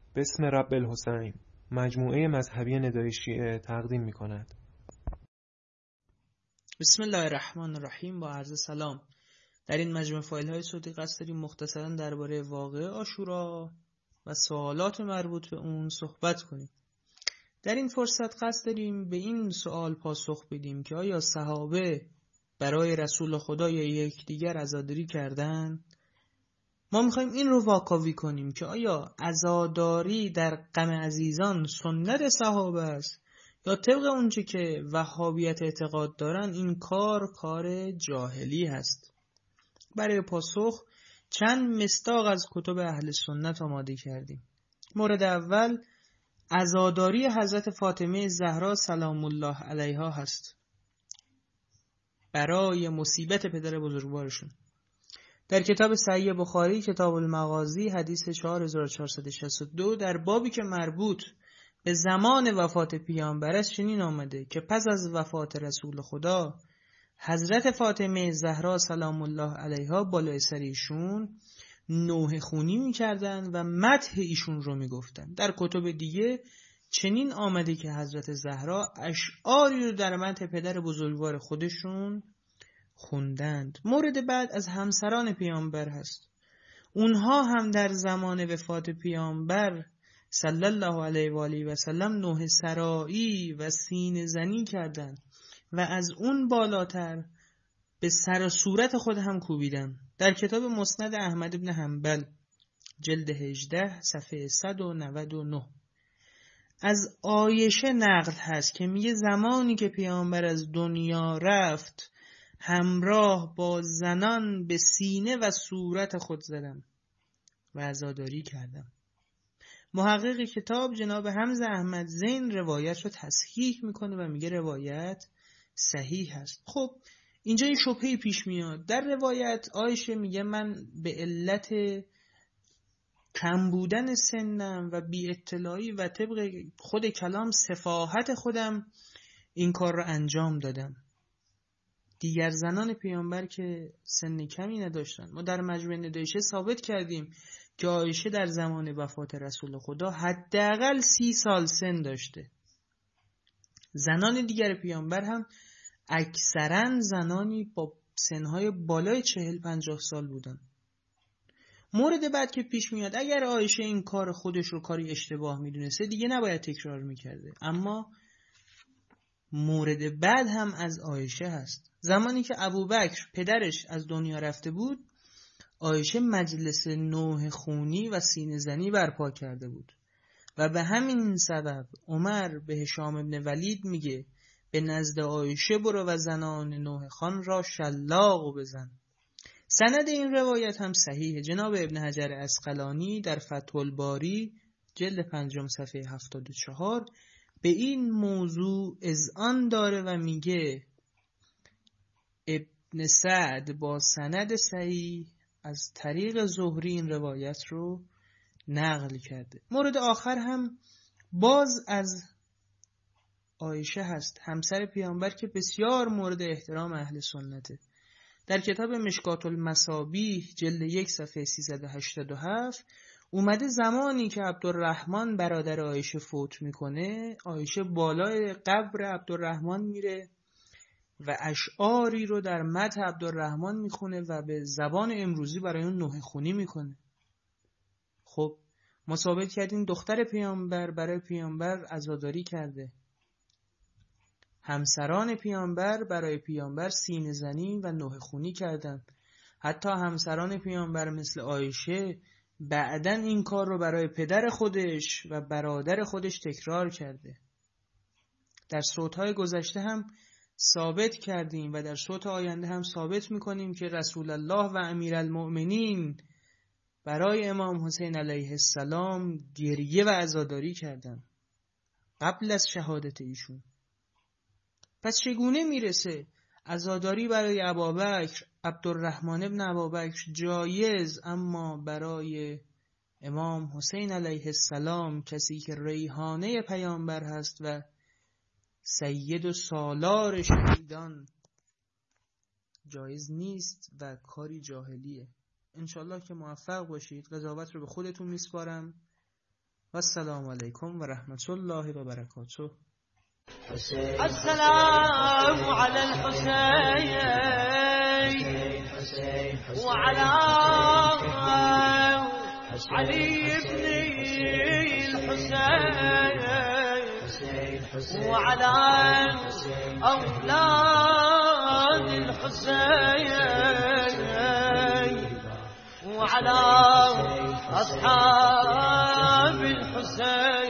باسم رب الحسین، مجموعه مذهبی ندای شیعه تقدیم می کند. بسم الله الرحمن الرحیم. با عرض سلام. در این مجموعه فایل های صوتی قصد داریم مختصرا درباره واقعه عاشورا و سوالات مربوط به اون صحبت کنیم. در این فرصت قصد داریم به این سوال پاسخ بدیم که آیا صحابه برای رسول خدا یا یکدیگر عزاداری کردن؟ ما میخوایم این رو واکاوی کنیم که آیا عزاداری در غم عزیزان سنت صحابه است یا طبق اونچه که وهابیت اعتقاد دارن این کار جاهلی هست. برای پاسخ چند مصداق از کتب اهل سنت آماده کردیم. مورد اول عزاداری حضرت فاطمه زهرا سلام الله علیها هست برای مصیبت پدر بزرگوارشون. در کتاب صحیح بخاری کتاب المغازی حدیث 4462 در بابی که مربوط به زمان وفات پیامبر است چنین آمده که پس از وفات رسول خدا حضرت فاطمه زهرا سلام الله علیها بالای سر ایشون نوحه خونی می‌کردند و مدح ایشون رو می‌گفتند. در کتب دیگه چنین آمده که حضرت زهرا اشعاری رو در مدح پدر بزرگوار خودشون خوندند. مورد بعد از همسران پیامبر هست. اونها هم در زمان وفات پیامبر صلی الله علیه و آله و سلم نوحه سرایی و سینه زنی کردند و از اون بالاتر به سر و صورت خود هم کوبیدن. در کتاب مسند احمد بن حنبل جلد 18 صفحه 199 از عایشه نقل هست که میگه زمانی که پیامبر از دنیا رفت همراه با زنان به سینه و صورت خود زدم و عزاداری کردم. محقق کتاب جناب حمزه احمد زین روایت رو تصحیح میکنه و میگه روایت صحیح هست. خب اینجا یه شبهه پیش میاد. در روایت عایشه میگه من به علت کم بودن سنم و بی اطلاعی و طبق خود کلام سفاهت خودم این کار رو انجام دادم. دیگر زنان پیامبر که سن کمی نداشتن. ما در مجموعه ندایشه ثابت کردیم که عایشه در زمان وفات رسول خدا حداقل 30 سال سن داشته. زنان دیگر پیامبر هم اکثرا زنانی با سنهای بالای 40-50 سال بودن. مورد بعد که پیش میاد اگر عایشه این کار خودش رو کاری اشتباه میدونسته دیگه نباید تکرار میکرده. اما مورد بعد هم از عایشه هست. زمانی که ابوبکر پدرش از دنیا رفته بود عایشه مجلس نوحه خونی و سینه زنی برپا کرده بود و به همین سبب عمر به هشام بن ولید میگه به نزد عایشه برو و زنان نوحه خان را شلاق بزن. سند این روایت هم صحیحه. جناب ابن حجر عسقلانی در فتح الباری جلد 5 صفحه 74 به این موضوع اذعان داره و میگه ابن سعد با سند صحیح از طریق زهری این روایت رو نقل کرده. مورد آخر هم باز از عایشه هست، همسر پیامبر که بسیار مورد احترام اهل سنته. در کتاب مشکات المصابیح جلد 1 صفحه 387 اومده زمانی که عبدالرحمن برادر عایشه فوت میکنه عایشه بالای قبر عبدالرحمن میره و اشعاری رو در مدح عبدالرحمن میخونه و به زبان امروزی برای اون نوحه خونی میکنه. خب ما ثابت کردیم دختر پیامبر برای پیامبر عزاداری کرده. همسران پیامبر برای پیامبر سینه زنی و نوحه خونی کردن. حتی همسران پیامبر مثل عایشه بعدن این کار رو برای پدر خودش و برادر خودش تکرار کرده. در صوت‌های گذشته هم ثابت کردیم و در صوت آینده هم ثابت می‌کنیم که رسول الله و امیرالمؤمنین برای امام حسین علیه السلام گریه و عزاداری کردند قبل از شهادت ایشون. پس چگونه میرسه عزاداری برای ابابکر عبدالرحمن ابن ابابکر جایز، اما برای امام حسین علیه السلام کسی که ریحانه پیامبر هست و سید و سالار شهیدان جایز نیست و کاری جاهلیه؟ انشالله که موفق باشید. قضاوت رو به خودتون میسپارم. و السلام علیکم و رحمت الله و برکاته. السلام على الحسين وعلى علي بن الحسين وعلى أولاد الحسين وعلى أصحاب الحسين